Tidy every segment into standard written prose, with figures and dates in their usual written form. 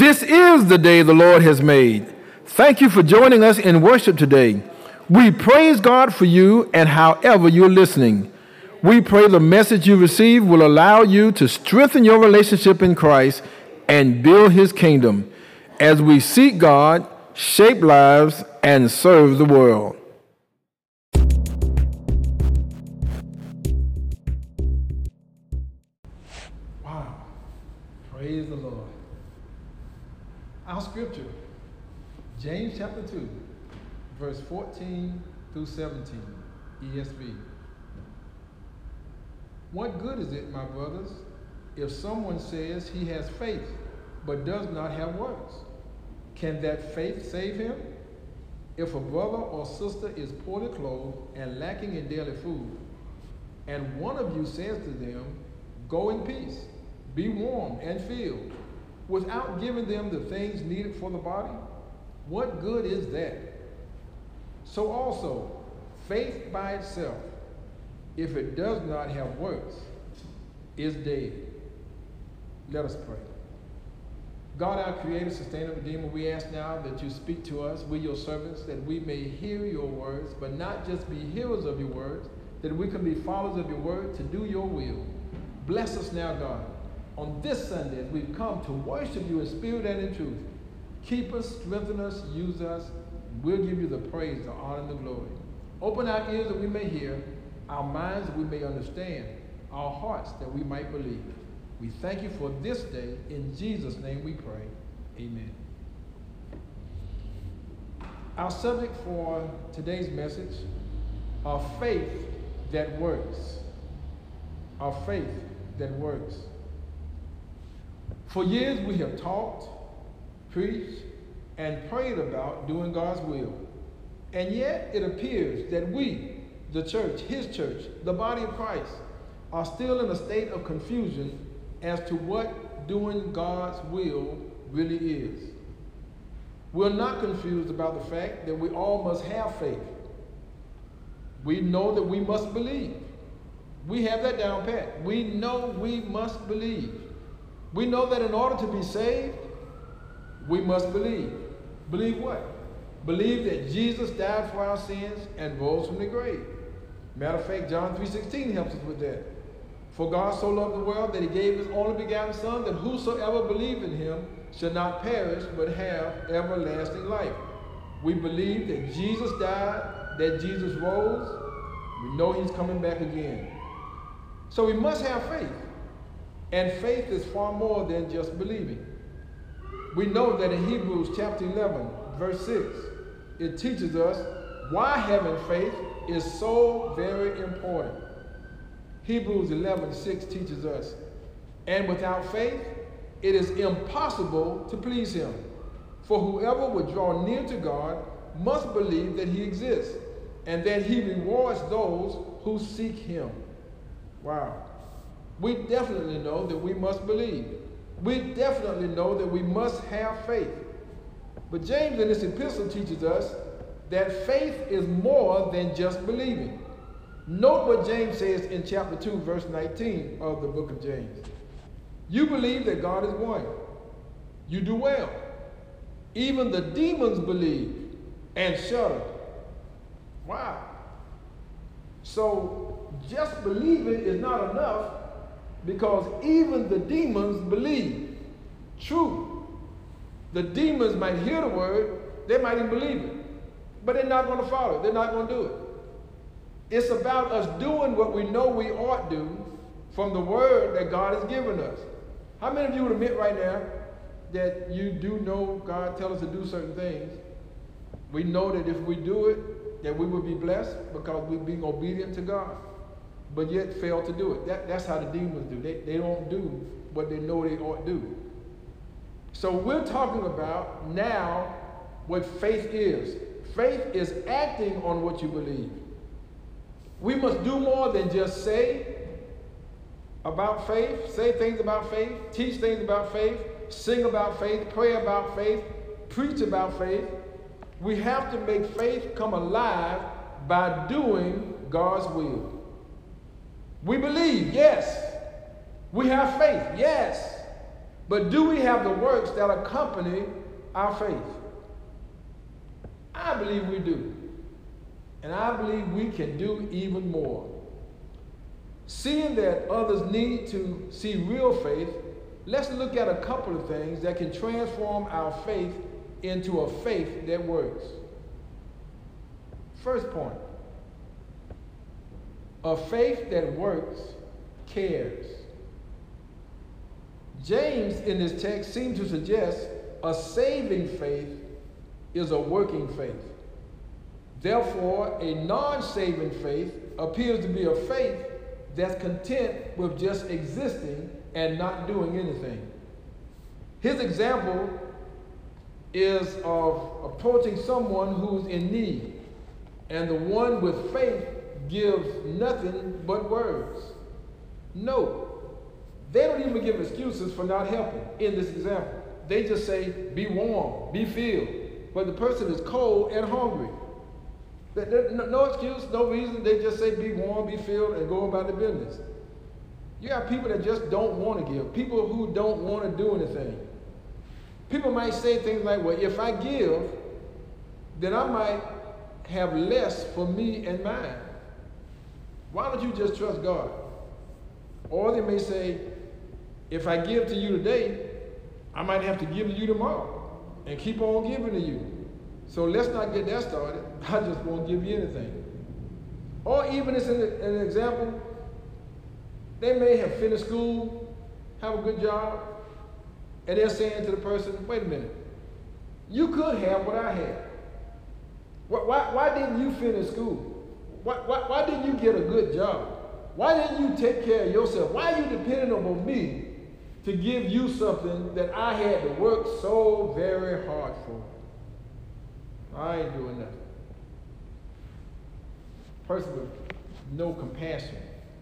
This is the day the Lord has made. Thank you for joining us in worship today. We praise God for you and however you're listening. We pray the message you receive will allow you to strengthen your relationship in Christ and build his kingdom as we seek God, shape lives, and serve the world. Wow. Praise the Lord. Our scripture, James chapter 2, verse 14 through 17, ESV. What good is it, my brothers, if someone says he has faith but does not have works? Can that faith save him? If a brother or sister is poorly clothed and lacking in daily food, and one of you says to them, "Go in peace, be warm and filled," without giving them the things needed for the body, what good is that? So also, faith by itself, if it does not have works, is dead. Let us pray. God, our creator, sustainer, redeemer, we ask now that you speak to us, we your servants, that we may hear your words, but not just be hearers of your words, that we can be followers of your word to do your will. Bless us now, God, on this Sunday as we've come to worship you in spirit and in truth. Keep us, strengthen us, use us. We'll give you the praise, the honor, and the glory. Open our ears that we may hear, our minds that we may understand, our hearts that we might believe. We thank you for this day. In Jesus' name we pray. Amen. Our subject for today's message, a faith that works. A faith that works. For years we have talked, preached, and prayed about doing God's will. And yet it appears that we, the church, his church, the body of Christ, are still in a state of confusion as to what doing God's will really is. We're not confused about the fact that we all must have faith. We know that we must believe. We have that down pat. We know we must believe. We know that in order to be saved, we must believe. Believe what? Believe that Jesus died for our sins and rose from the grave. Matter of fact, John 3:16 helps us with that. For God so loved the world that he gave his only begotten Son, that whosoever believed in him should not perish but have everlasting life. We believe that Jesus died, that Jesus rose. We know he's coming back again. So we must have faith. And faith is far more than just believing. We know that in Hebrews chapter 11, verse 6, it teaches us why having faith is so very important. Hebrews 11:6 teaches us, and without faith, it is impossible to please him. For whoever would draw near to God must believe that he exists, and that he rewards those who seek him. Wow. We definitely know that we must believe. We definitely know that we must have faith. But James in this epistle teaches us that faith is more than just believing. Note what James says in chapter 2, verse 19 of the book of James. You believe that God is one. You do well. Even the demons believe and shudder. Wow. So just believing is not enough, because even the demons believe. True. The demons might hear the word, they might even believe it, but they're not going to follow it. They're not going to do it. It's about us doing what we know we ought to do from the word that God has given us. How many of you would admit right now that you do know God tells us to do certain things? We know that if we do it, that we will be blessed because we're being obedient to God, but yet fail to do it. That's how the demons do. They don't do what they know they ought to do. So we're talking about now what faith is. Faith is acting on what you believe. We must do more than just say about faith, say things about faith, teach things about faith, sing about faith, pray about faith, preach about faith. We have to make faith come alive by doing God's will. We believe, yes. We have faith, yes. But do we have the works that accompany our faith? I believe we do. And I believe we can do even more. Seeing that others need to see real faith, let's look at a couple of things that can transform our faith into a faith that works. First point, a faith that works cares. James in this text seems to suggest a saving faith is a working faith. Therefore, a non-saving faith appears to be a faith that's content with just existing and not doing anything. His example is of approaching someone who's in need, and the one with faith gives nothing but words. No, they don't even give excuses for not helping in this example. They just say, be warm, be filled. But the person is cold and hungry. No excuse, no reason. They just say, be warm, be filled, and go about their business. You have people that just don't want to give. People who don't want to do anything. People might say things like, well, if I give, then I might have less for me and mine. Why don't you just trust God? Or they may say, if I give to you today, I might have to give to you tomorrow and keep on giving to you. So let's not get that started. I just won't give you anything. Or even as an example, they may have finished school, have a good job, and they're saying to the person, wait a minute, you could have what I had. Why didn't you finish school? Why didn't you get a good job? Why didn't you take care of yourself? Why are you depending on me to give you something that I had to work so very hard for? I ain't doing nothing. Person with no compassion.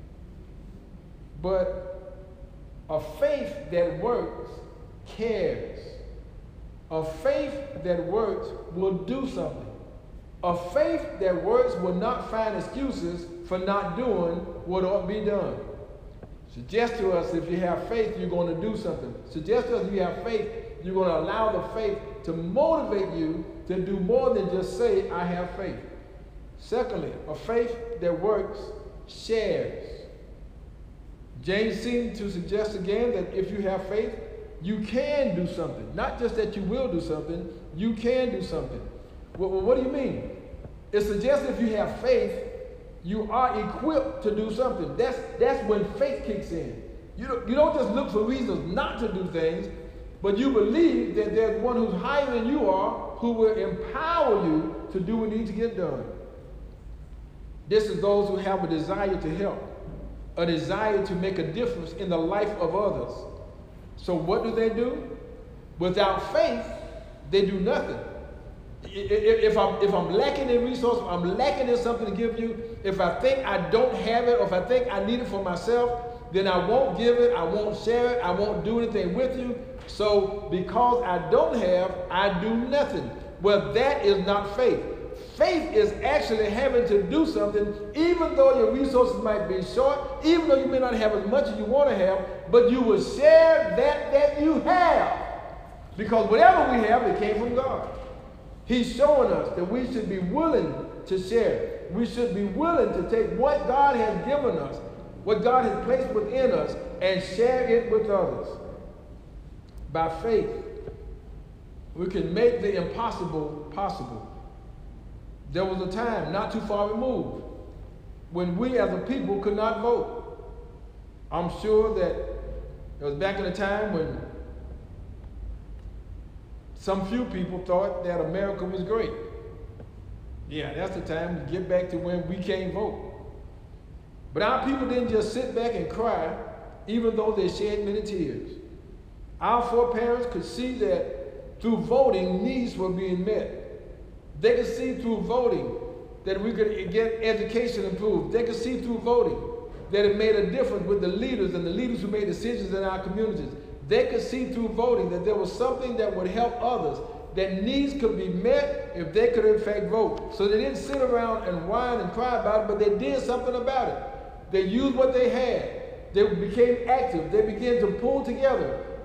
But a faith that works cares. A faith that works will do something. A faith that works will not find excuses for not doing what ought to be done. Suggest to us if you have faith, you're going to do something. Suggest to us if you have faith, you're going to allow the faith to motivate you to do more than just say, I have faith. Secondly, a faith that works shares. James seems to suggest again that if you have faith, you can do something. Not just that you will do something, you can do something. Well, what do you mean? It suggests if you have faith, you are equipped to do something. That's when faith kicks in. You don't just look for reasons not to do things, but you believe that there's one who's higher than you are who will empower you to do what needs to get done. This is those who have a desire to help, a desire to make a difference in the life of others. So what do? Without faith, they do nothing. If I'm lacking in resources, I'm lacking in something to give you, if I think I don't have it, or if I think I need it for myself, then I won't give it, I won't share it, I won't do anything with you. So because I don't have, I do nothing. Well, that is not faith. Faith is actually having to do something, even though your resources might be short, even though you may not have as much as you want to have, but you will share that you have. Because whatever we have, it came from God. He's showing us that we should be willing to share. We should be willing to take what God has given us, what God has placed within us, and share it with others. By faith, we can make the impossible possible. There was a time not too far removed when we as a people could not vote. I'm sure that it was back in a time when some few people thought that America was great. Yeah, that's the time to get back to when we can't vote. But our people didn't just sit back and cry, even though they shed many tears. Our foreparents could see that through voting, needs were being met. They could see through voting that we could get education improved. They could see through voting that it made a difference with the leaders and the leaders who made decisions in our communities. They could see through voting that there was something that would help others, that needs could be met if they could in fact vote. So they didn't sit around and whine and cry about it, but they did something about it. They used what they had. They became active. They began to pull together.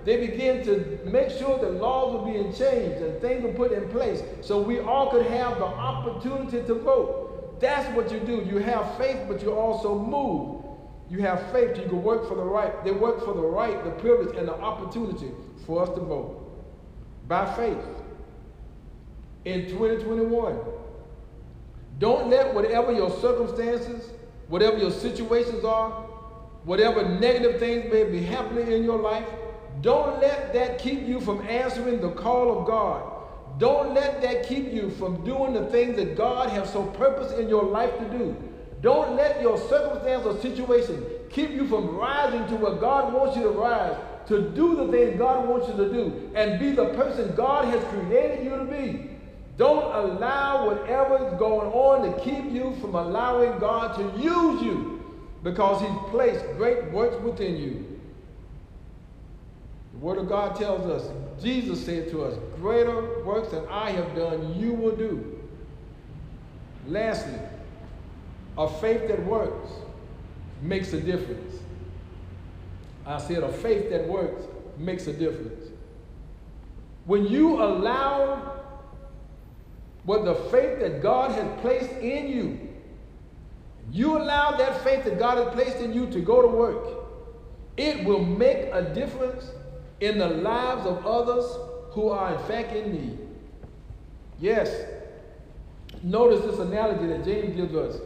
they began to make sure that laws were being changed and things were put in place so we all could have the opportunity to vote. That's what you do. You have faith, but you also move. You have faith, you can work for the right. They work for the right, the privilege, and the opportunity for us to vote. By faith. In 2021, don't let whatever your circumstances, whatever your situations are, whatever negative things may be happening in your life, don't let that keep you from answering the call of God. Don't let that keep you from doing the things that God has so purposed in your life to do. Don't let your circumstance or situation keep you from rising to where God wants you to rise, to do the things God wants you to do, and be the person God has created you to be. Don't allow whatever is going on to keep you from allowing God to use you, because He's placed great works within you. The Word of God tells us, Jesus said to us, greater works than I have done, you will do. Lastly, a faith that works makes a difference. I said a faith that works makes a difference. When you allow what the faith that God has placed in you, you allow that faith that God has placed in you to go to work, it will make a difference in the lives of others who are in fact in need. Yes, notice this analogy that James gives us.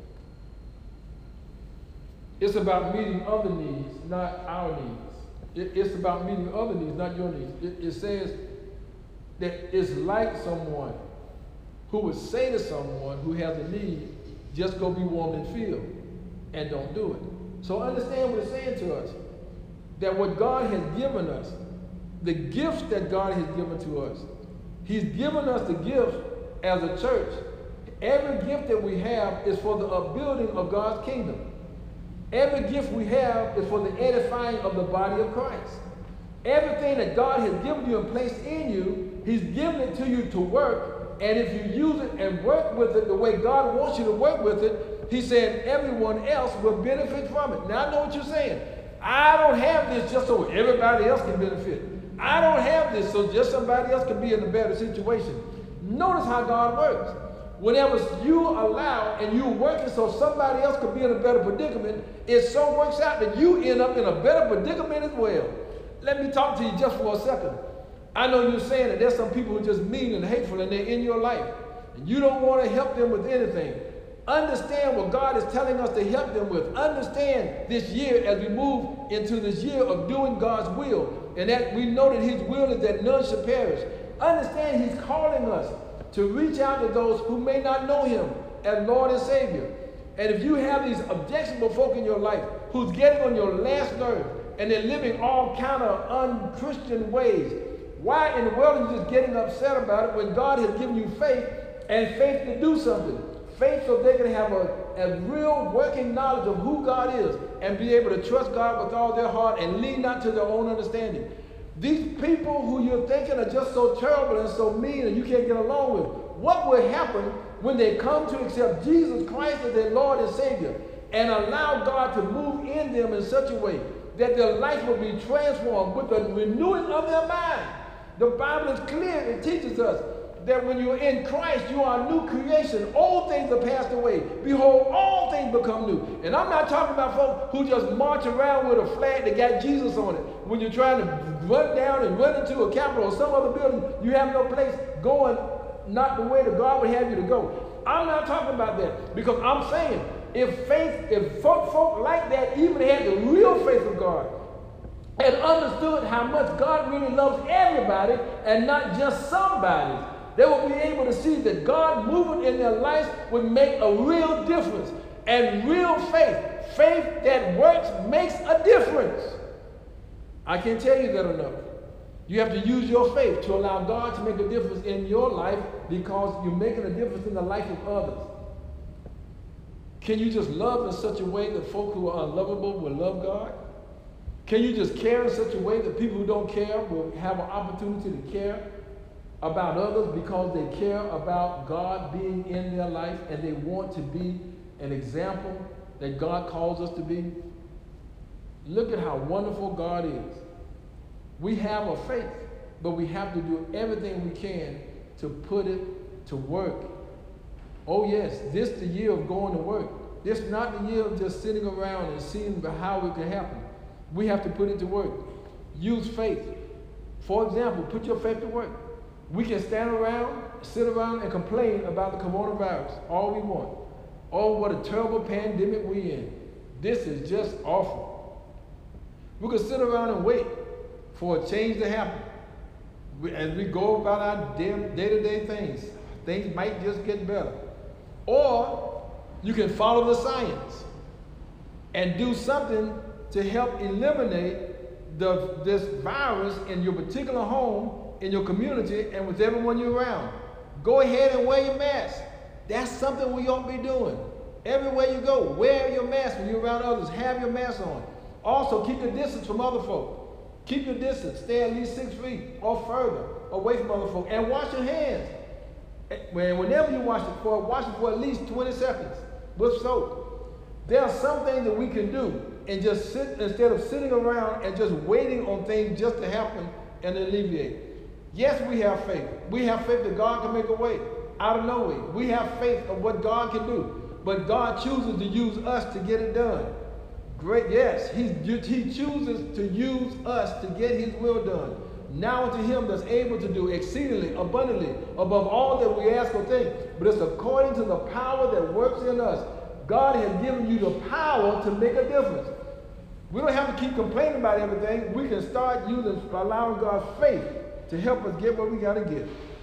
It's about meeting other needs, not our needs. It's about meeting other needs, not your needs. It says that it's like someone who would say to someone who has a need, just go be warm and filled, and don't do it. So understand what it's saying to us, that what God has given us, the gifts that God has given to us, He's given us the gifts as a church. Every gift that we have is for the upbuilding of God's kingdom. Every gift we have is for the edifying of the body of Christ. Everything that God has given you and placed in you, He's given it to you to work. And if you use it and work with it the way God wants you to work with it, He said everyone else will benefit from it. Now I know what you're saying. I don't have this just so everybody else can benefit. I don't have this so just somebody else can be in a better situation. Notice how God works. Whenever you allow and you're working so somebody else could be in a better predicament, it so works out that you end up in a better predicament as well. Let me talk to you just for a second. I know you're saying that there's some people who are just mean and hateful and they're in your life, and you don't want to help them with anything. Understand what God is telling us to help them with. Understand this year as we move into this year of doing God's will, and that we know that His will is that none should perish. Understand He's calling us to reach out to those who may not know Him as Lord and Savior. And if you have these objectionable folk in your life who's getting on your last nerve and they're living all kind of un-Christian ways, why in the world are you just getting upset about it when God has given you faith and faith to do something? Faith so they can have a real working knowledge of who God is and be able to trust God with all their heart and lean not to their own understanding. These people who you're thinking are just so terrible and so mean and you can't get along with, what will happen when they come to accept Jesus Christ as their Lord and Savior and allow God to move in them in such a way that their life will be transformed with the renewing of their mind? The Bible is clear. It teaches us that when you're in Christ, you are a new creation. Old things are passed away. Behold, all things become new. And I'm not talking about folks who just march around with a flag that got Jesus on it. When you're trying to run down and run into a Capitol or some other building, you have no place going not the way that God would have you to go. I'm not talking about that, because I'm saying if folk like that even had the real faith of God, and understood how much God really loves everybody and not just somebody, they will be able to see that God moving in their lives would make a real difference. And real faith that works, makes a difference. I can't tell you that enough. You have to use your faith to allow God to make a difference in your life, because you're making a difference in the life of others. Can you just love in such a way that folk who are unlovable will love God? Can you just care in such a way that people who don't care will have an opportunity to care about others because they care about God being in their life and they want to be an example that God calls us to be? Look at how wonderful God is. We have a faith, but we have to do everything we can to put it to work. Oh yes, this is the year of going to work. This is not the year of just sitting around and seeing how it can happen. We have to put it to work. Use faith. For example, put your faith to work. We can stand around, sit around and complain about the coronavirus all we want. Oh, what a terrible pandemic we're in. This is just awful. We can sit around and wait for a change to happen. As we go about our day-to-day things might just get better. Or you can follow the science and do something to help eliminate this virus in your particular home, in your community, and with everyone you're around. Go ahead and wear your mask. That's something we ought to be doing. Everywhere you go, wear your mask when you're around others. Have your mask on. Also, keep your distance from other folk. Keep your distance. Stay at least 6 feet or further away from other folk. And wash your hands. Whenever you wash it for at least 20 seconds with soap. There are some things that we can do and just sit instead of sitting around and just waiting on things just to happen and alleviate. Yes, we have faith. We have faith that God can make a way out of no way. We have faith of what God can do. But God chooses to use us to get it done. Great, yes, He chooses to use us to get His will done. Now unto Him that's able to do exceedingly, abundantly, above all that we ask or think. But it's according to the power that works in us. God has given you the power to make a difference. We don't have to keep complaining about everything. We can start allowing God's faith to help us get what we got to get.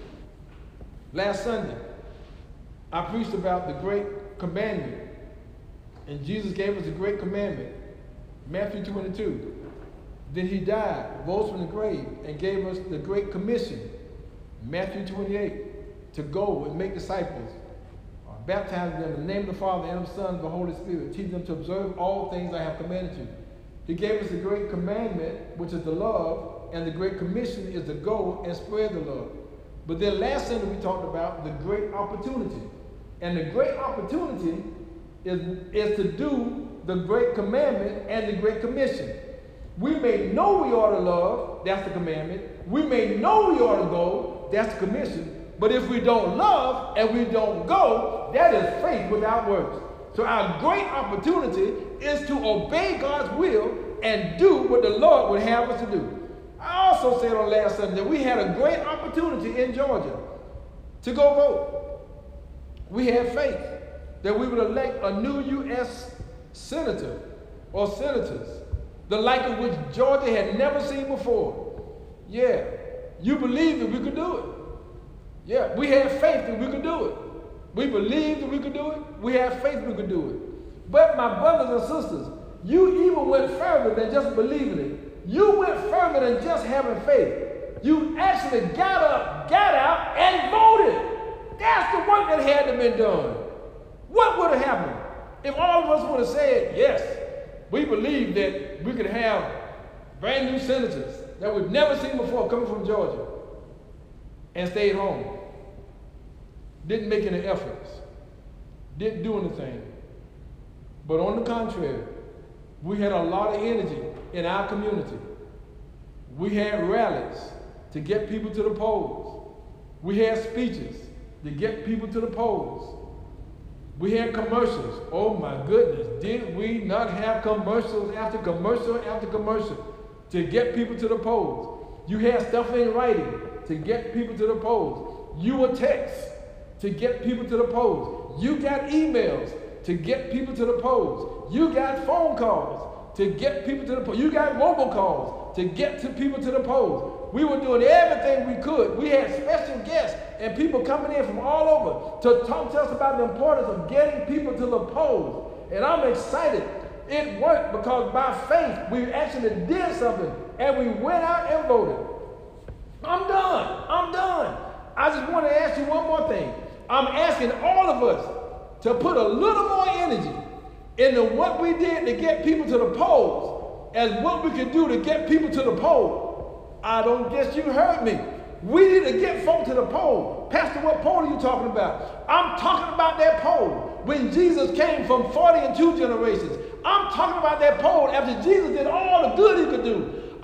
Last Sunday, I preached about the great commandment. And Jesus gave us a great commandment. Matthew 22. Then He died, rose from the grave, and gave us the great commission. Matthew 28. To go and make disciples. Baptizing them in the name of the Father and of the Son and the Holy Spirit. Teach them to observe all things I have commanded you. He gave us the great commandment, which is the love, and the great commission is to go and spread the love. But then last Sunday we talked about the great opportunity. And the great opportunity is to do the great commandment and the great commission. We may know we ought to love, that's the commandment. We may know we ought to go, that's the commission. But if we don't love and we don't go, that is faith without works. So our great opportunity is to obey God's will and do what the Lord would have us to do. I also said on last Sunday that we had a great opportunity in Georgia to go vote. We had faith that we would elect a new U.S. senator or senators, the like of which Georgia had never seen before. Yeah, you believed that we could do it. Yeah, we had faith that we could do it. We believed that we could do it. We had faith we could do it. But my brothers and sisters, you even went further than just believing it. You went further than just having faith. You actually got up, got out, and voted. That's the work that had to be done. What would have happened if all of us would have said, yes, we believe that we could have brand new senators that we've never seen before coming from Georgia and stayed home? Didn't make any efforts. Didn't do anything. But on the contrary, we had a lot of energy in our community. We had rallies to get people to the polls. We had speeches to get people to the polls. We had commercials. Oh my goodness, did we not have commercials after commercial after commercial to get people to the polls? You had stuff in writing to get people to the polls. You were texts to get people to the polls. You got emails to get people to the polls. You got phone calls to get people to the polls. You got robocalls to get people to the polls. We were doing everything we could. We had special guests and people coming in from all over to talk to us about the importance of getting people to the polls. And I'm excited. It worked because by faith we actually did something and we went out and voted. I'm done. I'm done. I just want to ask you one more thing. I'm asking all of us to put a little more energy into what we did to get people to the polls as what we can do to get people to the poll. I don't guess you heard me. We need to get folk to the poll. Pastor, what poll are you talking about? I'm talking about that poll when Jesus came from 40 and 2 generations. I'm talking about that poll after Jesus did all the good he could do.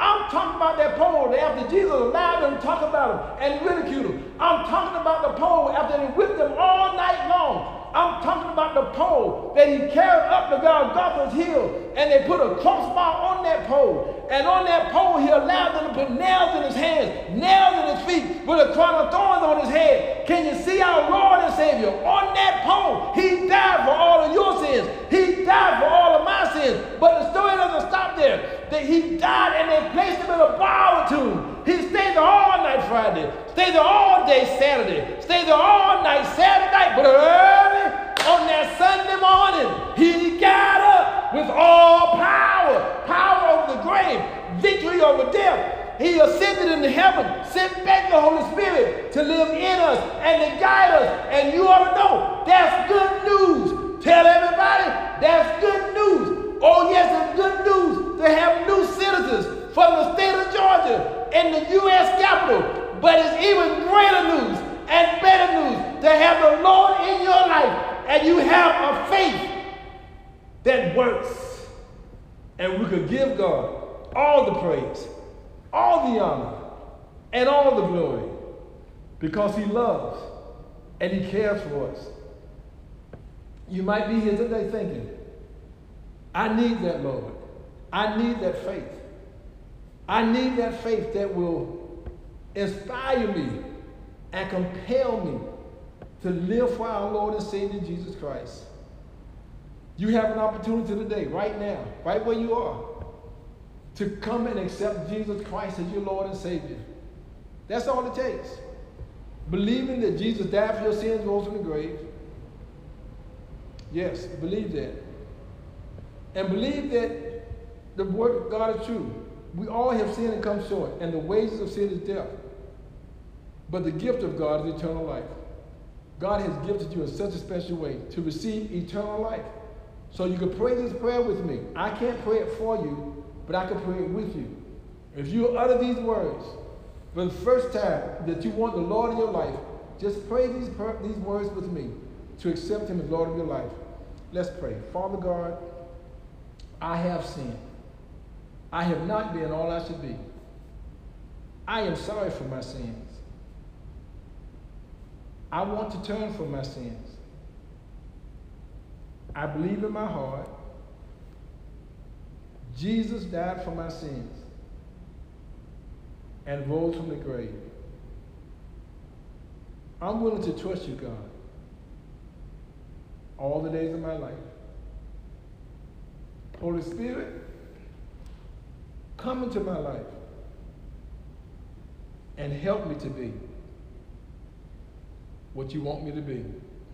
I'm talking about that pole that after Jesus allowed them to talk about him and ridicule him. I'm talking about the pole after they whipped him all night long. I'm talking about the pole that he carried up to Golgotha's hill, and they put a crossbar on that pole. And on that pole, he allowed them to put nails in his hands, nails in his feet, with a crown of thorns on his head. Can you see our Lord and Savior on that pole? He died for all of your sins. He died for all of my sins. But the story doesn't stop there. That he died and they placed him in a borrowed tomb. He stayed there all night Friday, stayed there all day Saturday, stayed there all night Saturday night, but early on that Sunday morning, he got up with all power, power over the grave, victory over death. He ascended into heaven, sent back the Holy Spirit to live in us and to guide us. And you ought to know, that's good news. Tell everybody, that's good news. Oh yes, it's good news to have new citizens from the state of Georgia in the U.S. Capitol. But it's even greater news and better news to have the Lord in your life, and you have a faith that works. And we could give God all the praise, all the honor, and all the glory, because he loves and he cares for us. You might be here today thinking, I need that, Lord. I need that faith. I need that faith that will inspire me and compel me to live for our Lord and Savior Jesus Christ. You have an opportunity today, right now, right where you are, to come and accept Jesus Christ as your Lord and Savior. That's all it takes. Believing that Jesus died for your sins, rose from the grave. Yes, believe that. And believe that the word of God is true. We all have sinned and come short, and the wages of sin is death. But the gift of God is eternal life. God has gifted you in such a special way to receive eternal life. So you can pray this prayer with me. I can't pray it for you, but I can pray it with you. If you utter these words for the first time that you want the Lord in your life, just pray these words with me to accept him as Lord of your life. Let's pray. Father God, I have sinned. I have not been all I should be. I am sorry for my sins. I want to turn from my sins. I believe in my heart Jesus died for my sins and rose from the grave. I'm willing to trust you, God, all the days of my life. Holy Spirit, come into my life and help me to be what you want me to be.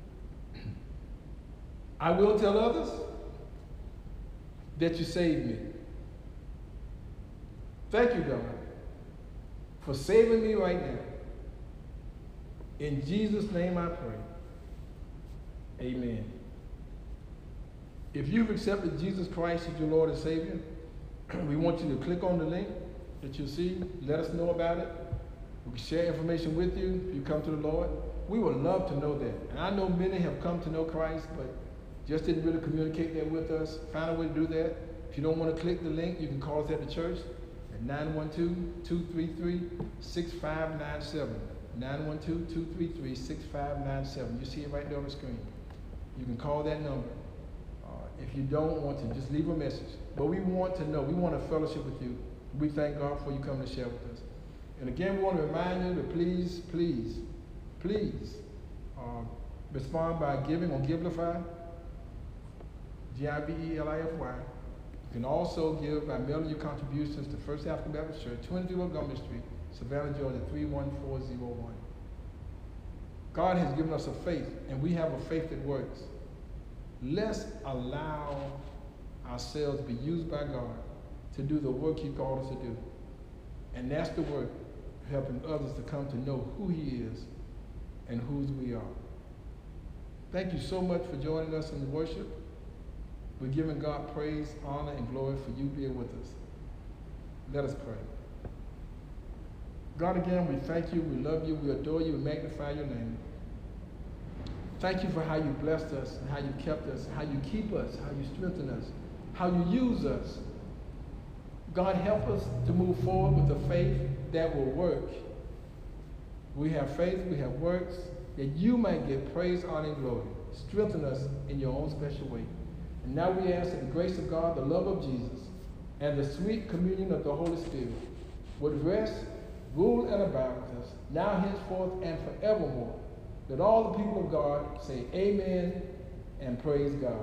I will tell others that you saved me. Thank you, God, for saving me right now. In Jesus' name I pray. Amen. If you've accepted Jesus Christ as your Lord and Savior, we want you to click on the link that you see. Let us know about it. We can share information with you if you come to the Lord. We would love to know that. And I know many have come to know Christ, but just didn't really communicate that with us. Find a way to do that. If you don't want to click the link, you can call us at the church at 912-233-6597. 912-233-6597. You see it right there on the screen. You can call that number. If you don't want to, just leave a message. But we want to know. We want to fellowship with you. We thank God for you coming to share with us. And again, we want to remind you to please respond by giving on Givelify, Givelify. You can also give by mailing your contributions to First African Baptist Church, 22 Montgomery Street, Savannah, Georgia, 31401. God has given us a faith, and we have a faith that works. Let's allow ourselves to be used by God to do the work he called us to do. And that's the work, helping others to come to know who he is and whose we are. Thank you so much for joining us in the worship. We're giving God praise, honor, and glory for you being with us. Let us pray. God, again, we thank you, we love you, we adore you, we magnify your name. Thank you for how you blessed us and how you kept us, how you keep us, how you strengthen us, how you use us God, help us to move forward with a faith that will work. We have faith, we have works, that you might get praise, honor, and glory. Strengthen us in your own special way. And now we ask that the grace of God, the love of Jesus, and the sweet communion of the Holy Spirit would rest, rule, and abide with us, now, henceforth, and forevermore. That all the people of God say amen and praise God.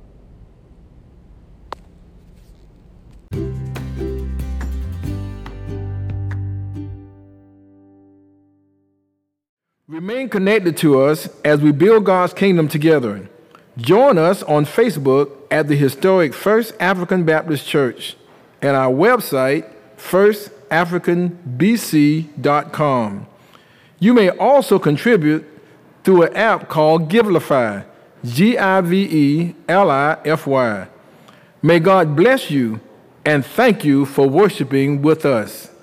Remain connected to us as we build God's kingdom together. Join us on Facebook at the historic First African Baptist Church and our website, firstafricanbc.com. You may also contribute through an app called Givelify, Givelify. May God bless you and thank you for worshiping with us.